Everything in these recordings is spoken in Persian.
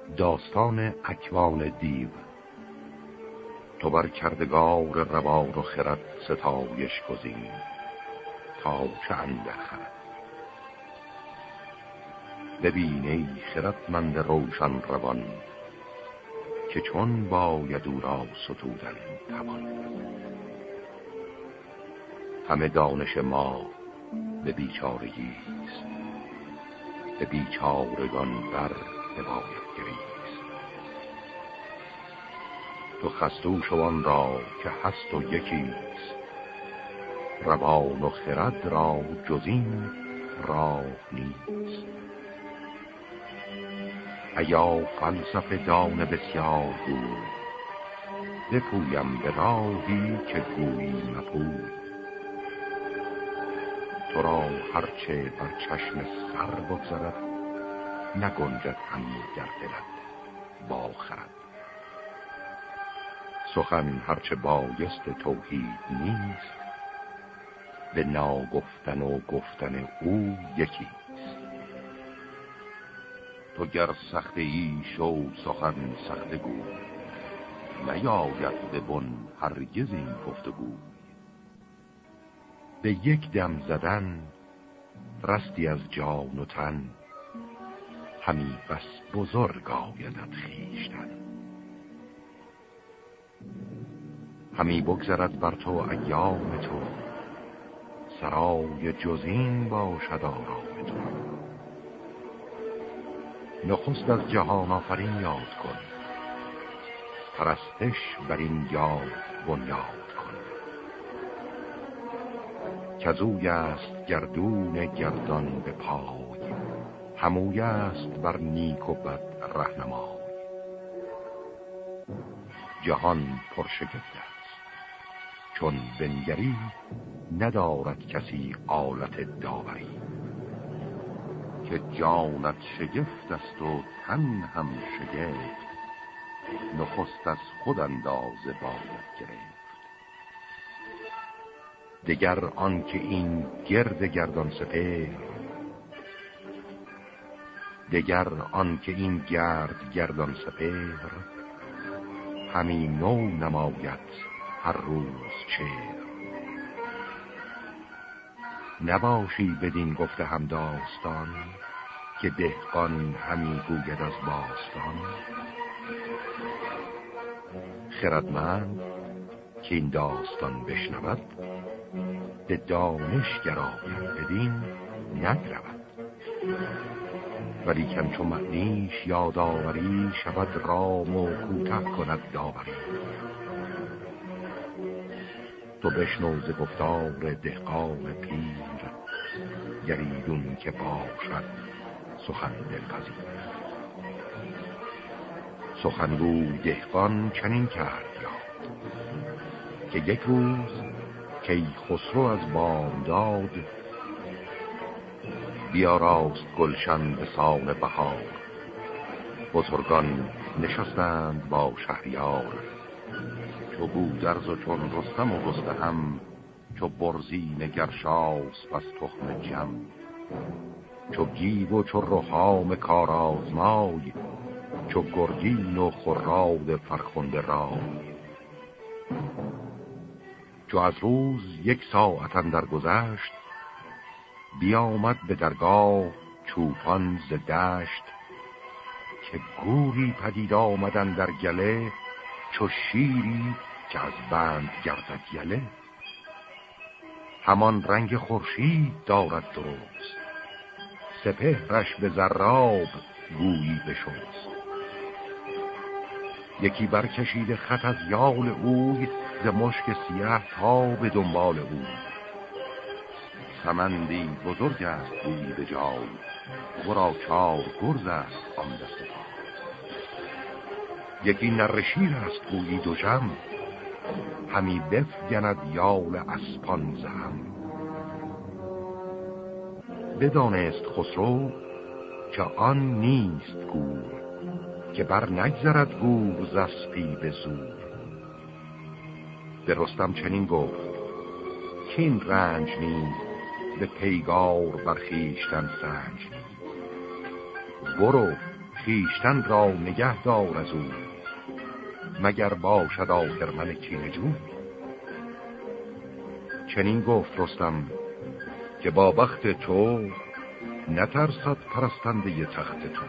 داستان اکوان دیو. تو بر کردگار روان و خرد ستایش گزین تا چه اندر خرد. ببین ای خردمند روشن روان که چون باید او را ستودن توان. همه دانش ما به بیچارگیست، به بیچارگان بر نباید گریست. تو خستو شوان را که هست و یکیست، روان و خرد را جز این راه نیست. ایا فلسفه دان بسیار گوی، بپویم به راهی که گویی مپوی. تو را هرچه بر چشم سر بگذرد، نگنجد همی در دلت با خرد. سخن هرچه بایست توحید نیست، به ناگفتن و گفتن او یکیست. تو گر سخته ای شو سخن سخته گوی، نیاید به بن هرگز این گفتگو. به یک دم زدن رستی از جان و تن، همی بس بزرگ آیدت خویشتن. همی بگذرد بر تو ایام تو، سرای جزین باشد آرام تو. نخست از جهان آفرین یاد کن، پرستش بر این یاد بنیاد کن. کزوی است گردون گردان به پای، هموی است بر نیک و بد رهنمای. جهان پرشگفت است چون بنگری، ندارد کسی آلت داوری. که جانت شگفت است و تن هم شگفت، نخست از خود اندازه باید گرفت. دگر آن که این گرد گردان سپهر، دگر آن که این گرد گردان سپهر، همی نو نماید هر روز چهر. نباشی بدین گفته هم داستان، که دهقان همی گوید از باستان. خردمند که این داستان بشنود، به دانش گراید بدین نگرود. ولی کن چو معنیش یاد آوری، شود رام و کوته کند داوری. تو بشنو ز گفتار دهقان پیر، گریدون که باشد سخن دلپذیر. سخنگوی دهقان چنین کرد یاد، که یک روز که خسرو از بامداد، بیاراست گلشن به سان بهار. بزرگان نشستند با شهریار، چو گودرز و چون رستم و رستهم، چو برزین گرشاس بس تخم جم. چو گیو و چو رخام کارآزمای، چو گرگین و خراد فرخنده رای. چو از روز یک ساعت اندر گذشت، بیامد به درگاه چوپان ز دشت. که گوری پدید آمدن در گله، چو شیری که از بند گردد یله. همان رنگ خورشید دارد درست، سپهرش به زراب گویی بشست. یکی برکشیده خط از یال اوی، ز مشک سیه تا به دنبال اوی. سمندی بزرگ است گویی به جای، ورا 4 گرز است آن دست پای. یکی نره شیر است گویی دوژم، همی بفگند یال اسپان ز هم. بدانست خسرو که آن نیست گور، که بر نگذرد گور ز اسپی به زور. به رستم چنین گفت که این رنج نیست، به پیگار برخیشتن سنج نیست. برو خیشتن را نگه دار از او، مگر باشد آخرمن کینه‌جو. چنین گفت رستم که با بخت تو، نترسد پرستنده تخت تو.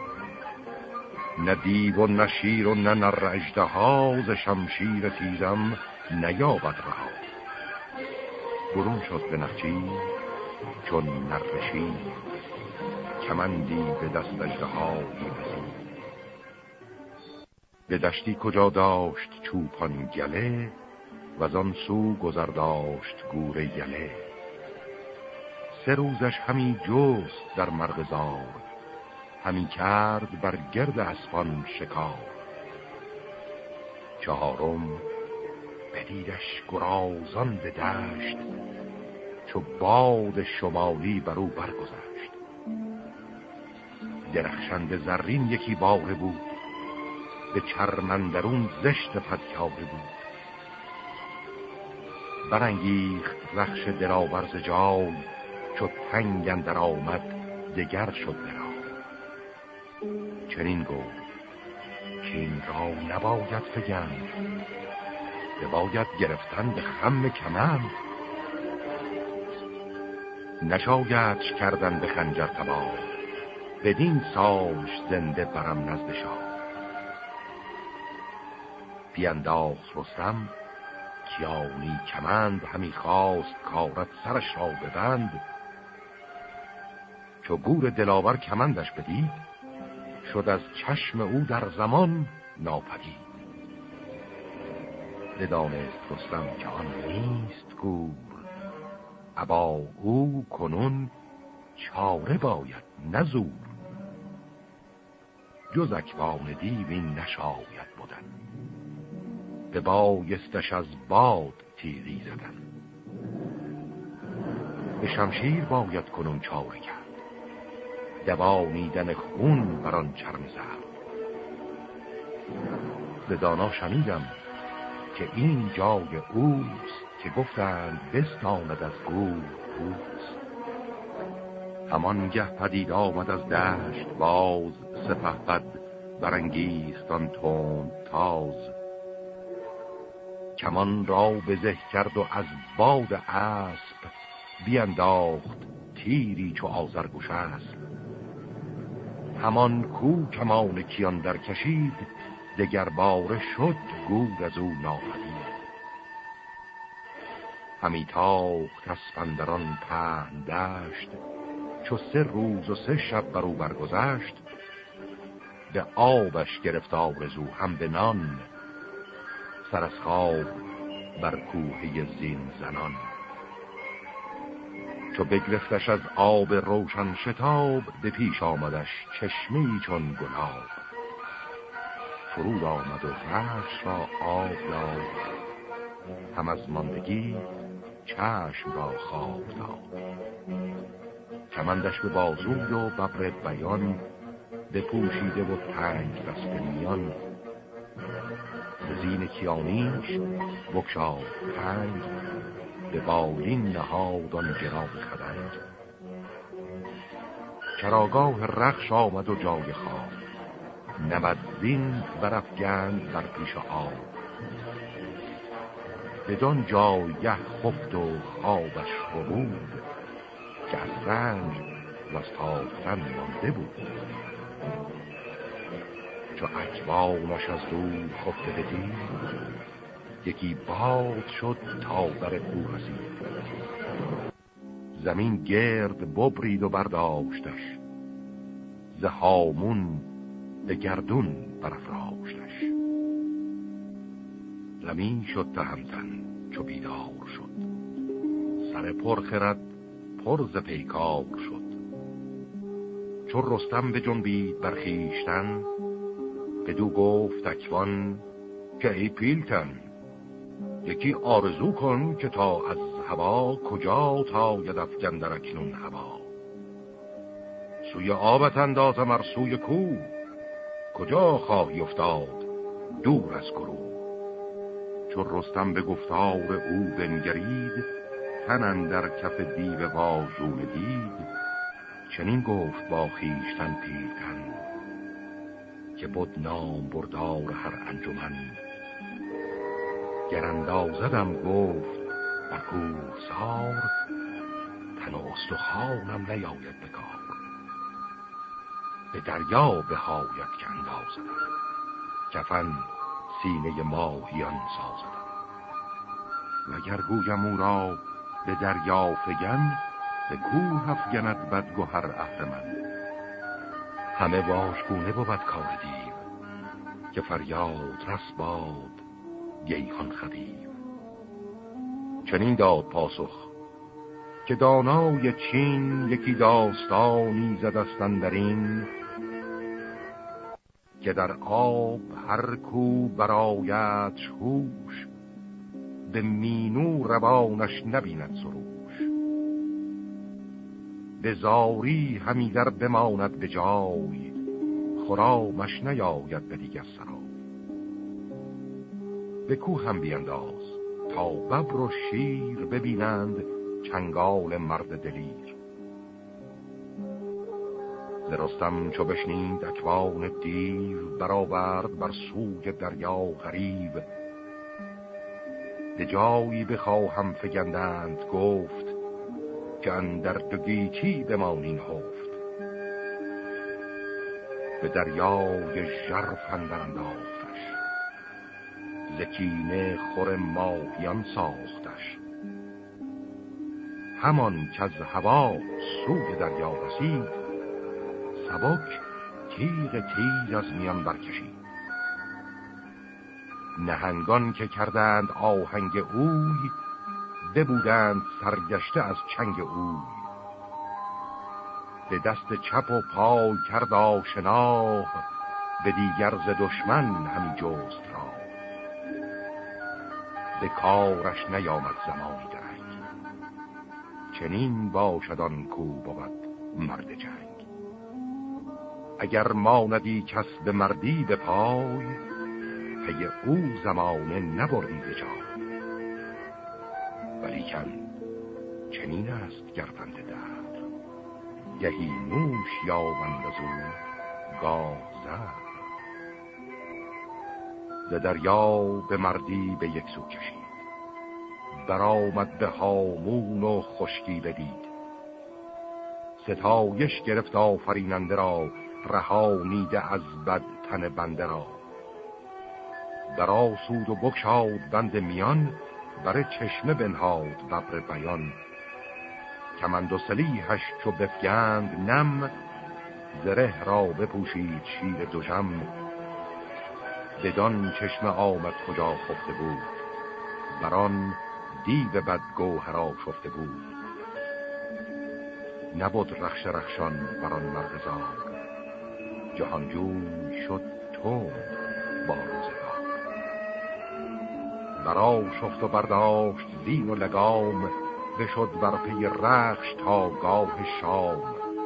نه دیو و نه شیر و نه نر اژدها، ز شمشیر تیزم نیابد رها. برون شد به نخچیر چون نره شیر، کمندی به دست اژدهایی بزیر. به دشتی کجا داشت چوپان گله، وزان سو گذر داشت گور یله. 3 روزش همی جست در مرغزار، همی کرد بر گرد اسپان شکار. 4م بدیدش گرازان به دشت، چو باد شمالی بر او برگذشت. درخشنده زرین یکی باره بود، به چرم اندرون زشت پدیاره بود. برانگیخت رخش دلاور ز جای، چو تنگ اندر آمد دگر شد درا. چنین گفت که این را نباید فگند، بباید گرفتن به خم کمند. نشایدش کردن به خنجر تبار، بدین سالش زنده برم نزد شاه. بینداخت رستم کیانی کمند، همی خواست کارد سرش را ببند. چو گور دلاور کمندش بدید، شد از چشم او در زمان ناپدید. بدانست رستم که آن نیست گور، ابا او کنون چاره باید نزور. جز اکوان دیو این نشاید بودن، به بایستش از باد تیغی زدن. به شمشیر باید کنون چاره کرد، دوانیدن خون بران چرم زرد. ز دانا شنیدم که این جای اوست، که گفتند بستاند از گور پوست. همان گه پدید آمد از دشت باز، سپهبد برانگیختان تند تاز. کمان را بزه کرد و از باد اسب، بینداخت تیری چو آذرگوش است. همان کو کمان کیان در کشید، دگر باره شد گور از او ناپدید. همی تاخت اسپندران پهن دشت، چو 3 روز و 3 شب بر او برگذشت. به آبش گرفت آرزو هم به نان، سر از خواب بر کوهه زین زنان. چو بگرفتش از آب روشن شتاب، به پیش آمدش چشمی چون گلاب. فرود آمد و رخش را آب داد، هم از ماندگی چشم را خواب داد. کمندش به بازوی و ببر بیان، بپوشیده و تنگ بسته میان. زین کیانیش بگشاد تنگ، به بالین نهاد آن گران خدنگ. چراگاه رخش آمد و جای خواب، نبد زین برافگند بر پیش آب. بدان جایه خفت و خوابش بود، که از رنج و از تاختن مانده بود. چو اکوانش از دور خفته بدید، یکی باد شد تا بر او رسید. زمین گرد ببرید و برداشتش، ز هامون به گردون برافراشتش. زمین شد تهمتن چو بیدار شد، سر پرخرد پر ز پیکار شد. چو رستم به جنبید برخیشتن، بدو گفت اکوان که ای پیلتن. یکی آرزو کن که تا از هوا، کجا تا ید افگندر اکنون هوا. سوی آبت اندازم ار سوی کو، کجا خواهی افتاد دور از گروه. چون رستم به گفتار او بنگرید، تن اندر کف دیو بازونه دید. چنین گفت با خویشتن پیلتن که بود نام بردار هر انجمن. گر اندازدم گفت بر کوهسار، تن و استخوانم نیاید به کار. به دریا بهاید که اندازدم، کفن سینه ماهیان سازدم. وگر گویم او را به دریا فگن، به کوه افگند بدگهر اهرمن. همه واژگونه بود کار دیو، که فریاد رس باد گیهان خدیو. چنین داد پاسخ که دانای چین، یکی داستانی زدستن در این. که در آب هر کو برایت هوش، به مینو روانش نبیند سروش. به زاری همی در بماند به جای، خرامش نیاید به دیگر سرای. به کوه هم بینداز تا ببر و شیر، ببینند چنگال مرد دلیر. ز رستم چو بشنید اکوان دیو، برآورد بر سوی دریا غریو. به جایی بخواهم فگندند گفت، که اندر دو گیتی بمانین هفت. به دریای ژرف اندر انداختش، ز کینه خور ماهیان ساختش. همان که از هوا سوی دریا رسید، سبک تیغ تیز از میان برکشید. نهنگان که کردند آهنگ اوی، ببودند سرگشته از چنگ اوی. به دست چپ و پای کرد آشنا، به دیگر ز دشمن همی جست را. به کارش نیامد زمانی درنگ، چنین باشد آن کو بود مرد جنگ. اگر ماندی کس به مردی به پای، پی او زمانه نبردی به جای. ولیکن چنین است گردنده دهر، گهی نوش یابند از او گاه زهر. ز دریا به مردی به یک سو کشید، برآمد به هامون و خشکی بدید. ستایش گرفت آفریننده را، رهانیده از بد تن بنده را. برآسود و بگشاد بند میان، بر چشمه بنهاد ببر بیان. کمند و سلیحش چو بفگند نم، زره را بپوشید شیر دژم. بدان چشمه آمد کجا خفته بود، بران دیو بد گوهر شفته بود. نبود رخش رخشان بران مرد زار، جهانجوی شد تند با روزگار. برا شفت و برداشت زین و لگام، بشد بر پی رخش تا گاه شام.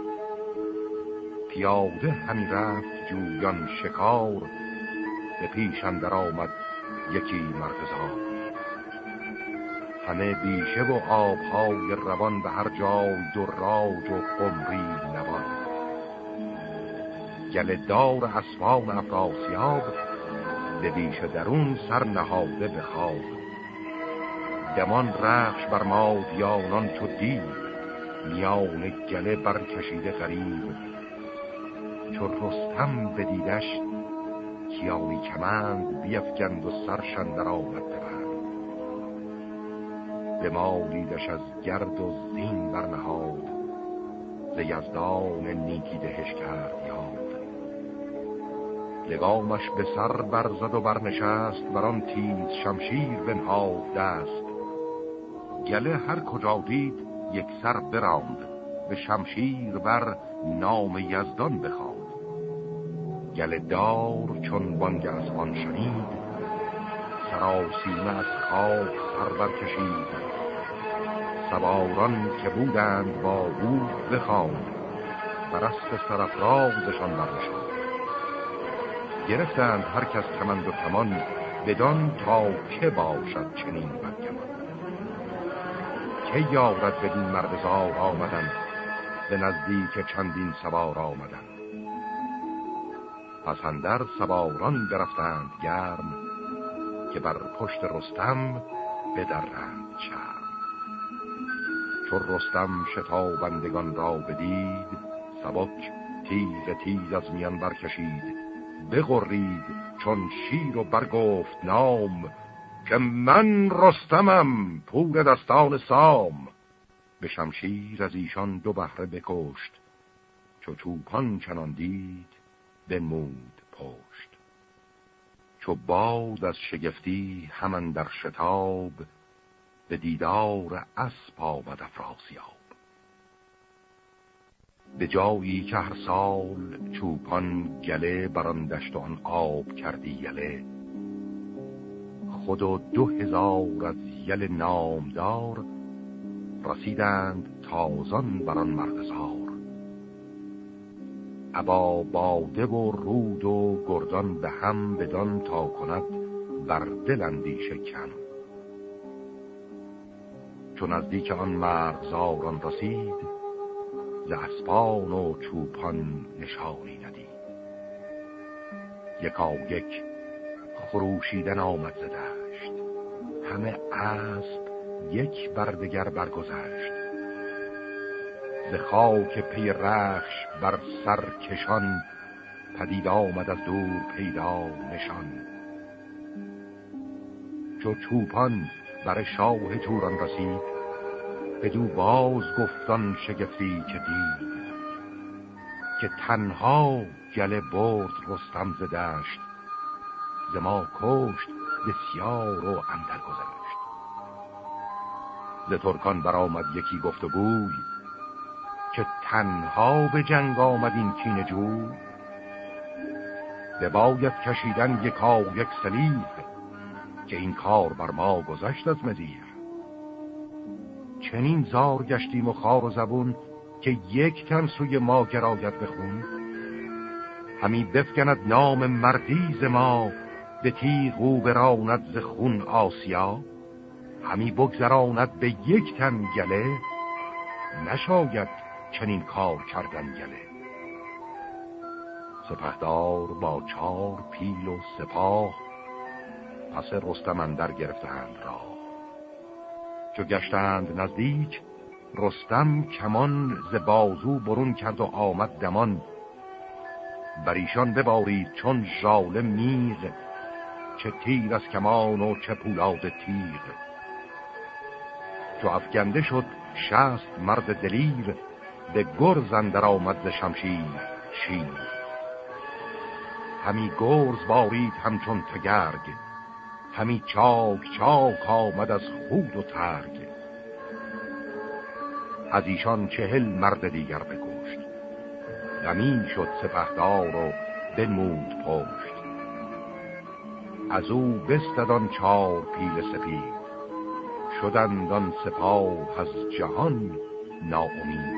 پیاده همی رفت جویان شکار، به پیش اندر آمد یکی مرغزار. همه بیشه و آبهای روان، به هر جای دراج و قمری نوان. گله دار اسبان افراسیاب، به بیشه درون سر نهاده به خواب. دمان رخش بر مادیانان چو دیو، میان گله برکشیده غریب. چو رستم بدیدش کیانی کمند، بیفگند و سرش اندر آمد ببند. بمالیدش از گرد و زین برنهاد، ز یزدان نیکی دهش کرد یاد. لگامش به سر برزد و برنشست، بران تیز شمشیر بنهاد دست. گله هر کجا دید یک سر براند، به شمشیر بر نام یزدان بخواند. گله دار چون بانگ اسبان شنید، سراسیمه از خواب سر برکشید. سواران که بودند با او بخواند، بر اسب سرافرازشان برنشاند. گرفتند هر کس کمند و کمان، بدان تا که باشد چنین بدگمان. که یارد بدین مرغزار آمدن، به نزدیک چندین سوار آمدن. پس اندر سواران برفتند گرم، که بر پشت رستم بدرند شرم. چون رستم شتابندگان را بدید، سبک تیز از میان برکشید. بغرید چون شیر و برگفت نام، که من رستمم پور دستان سام. به شمشیر از ایشان 2 بهره بکشت، چو چوپان چنان دید بنمود پشت. چو باد از شگفتی همان در شتاب، به دیدار اسپ آمد افراسیاب. به جایی که هر سال چوپان گله، بران دشت و آن آب کردی یله. خود و 2000 از یل نامدار، رسیدند تازان بران مرغزار. ابا باده و رود و گردان به هم، بدان تا کند بر دل اندیشه کم. چون نزدیک آن مرغزاران رسید، ز اسپان و چوپان نشانی ندید. یکایک خروشیدن آمد ز دشت، همه اسب یک بردگر برگذشت. ز خاک پی رخش بر سر کشان، پدید آمد از دور پیدا نشان. چو چوپان بر شاه توران رسید، بدو باز گفتان شگفتی که دید. که تنها گله برد رستم ز دشت، ز ما کشت بسیار و اندر گذشت. ز ترکان برآمد یکی گفت و گوی، که تنها به جنگ آمد این کینه جوی. بباید کشیدن یک سلیح، که این کار بر ما گذشت از مدیر. چنین زار گشتیم و خوار و زبون، که یک تن سوی ما گراید بخون. همی بفگند نام مردی ز ما، به تیغ او براند ز خون آسیا. همی بگذراند به یک تن گله، نشاید چنین کار کردن گله. سپهدار با 4 پیل و سپاه، پس رستم اندر گرفتند راه. چو گشتند نزدیک، رستم کمان ز بازو برون کرد و آمد دمان. بر ایشان ببارید چون ژاله میغ، چه تیر از کمان و چه پولاد تیغ. چو افگنده شد 60 مرد دلیر، به گرز اندر آمد ز شمشیر شیر. همی گرز بارید همچون تگرگ، همی چاک چاک آمد از خود و ترگ. از ایشان 40 مرد دیگر بکشت، غمی شد سپهدار و بنمود پشت. از او بستدان 4 پیل سپید، شدند آن سپاه از جهان ناامید.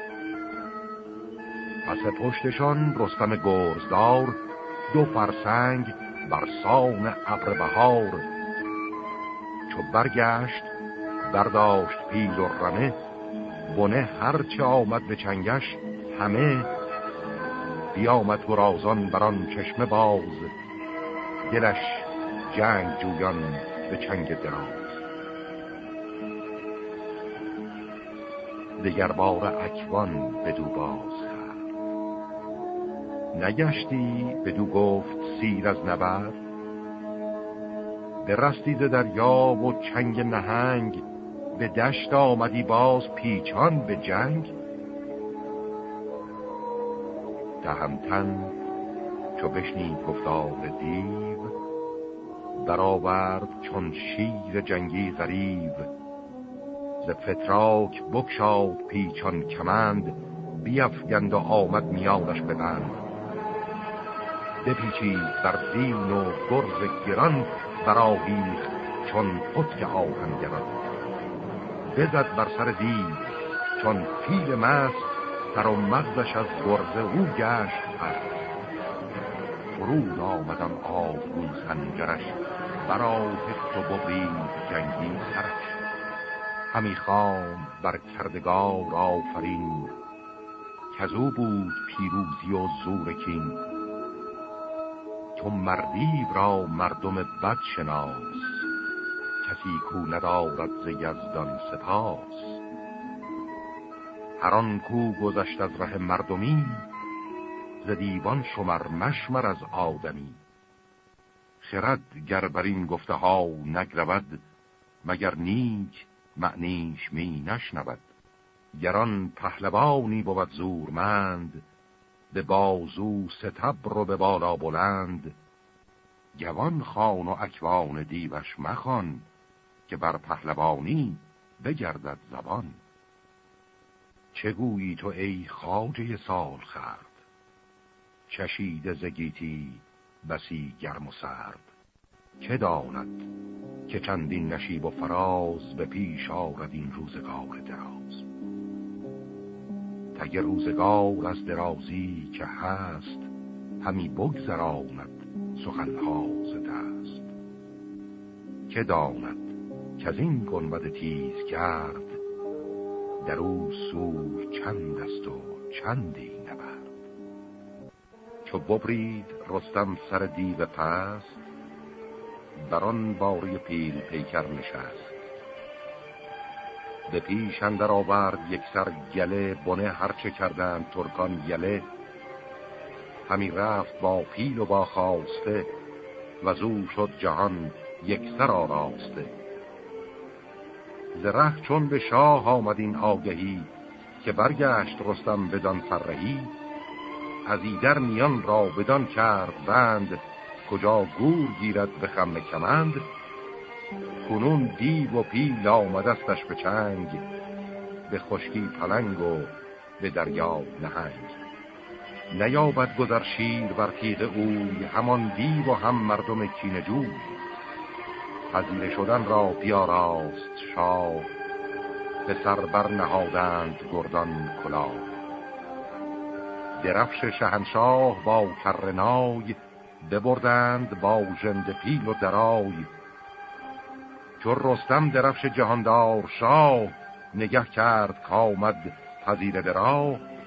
پس پشتشان رستم گرزدار، 2 فرسنگ بر سان ابر بهار. چو برگشت برداشت پیل و رمه، بنه هرچه آمد به چنگش همه. بیامد گرازان بران چشمه باز، دلش جنگ جویان به چنگ دراز. دگر بار اکوان بدو باز کرد، نگشتی بدو گفت سیر از نبرد. برستی ز دریا و چنگ نهنگ، به دشت آمدی باز پیچان به جنگ. تهمتن چو بشنید گفتار دیو، برآورد چون شیر جنگی غریو. ز فتراک بگشاد پیچان کمند، بیفگند و آمد میانش ببند. بپیچید بر زین و گرز گران، برآویخت چون پتک آهنگران. بزد بر سر دیو چون پیل مست، سر و مغزش از گرز او گشت پست. فرود آمدم آبگون خنجرش، برآهخت و ببرید جنگی سرش. همی خواند بر کردگار آفرین، کزو بود پیروزی و زور کین. تو مردی را مردم بد شناس، کسی کو ندارد ز یزدان سپاس. هر آن کو گذشت از ره مردمی، ز دیوان شمر مشمر از آدمی. خرد گر بر این گفته ها نگرود، مگر نیک معنیش می نشنود. گران پهلوانی بود زورمند، به بازو ستبر و به بالا بلند. گوان خان و اکوان دیوش مخوان، که بر پهلوانی بگردد زبان. چه گویی تو ای خواجه سال خرد، چشیده ز گیتی بسی گرم و سرد. که داند که چندین نشیب و فراز، به پیش آرد این روزگار دراز. تگ روزگار از درازی که هست، همی بگذراند سخنها ز دست. که داند که از این گنبد تیز کرد، در او سوی چند است و چندی نبرد. چو ببرید رستم سر دیو پست، بران باری پیل پیکر نشست. به پیش اندر آورد یک سر گله، بنه هرچه کردند ترکان یله. همی رفت با پیل و با خواسته، وزو شد جهان یک سر آراسته. ز ره چون به شاه آمد این آگهی، که برگشت رستم بدان فرهی. از ایدر میان را بدان کرد بند، کجا گور گیرد به خم کمند. کنون دیو و پیل آمدستش به چنگ، به خشکی پلنگ و به دریا نهنگ. نیابد گذر شیر بر تیغ اوی، همان دیو و هم مردم کینه جوی. پذیره شدن را بیاراست شاه، به سر بر نهادند گردان کلاه. درفش شهنشاه با کرنای، ببردند با ژنده پیل و درای. چون رستم درفش جهاندار شاه، نگه کرد کامد پذیره به راه.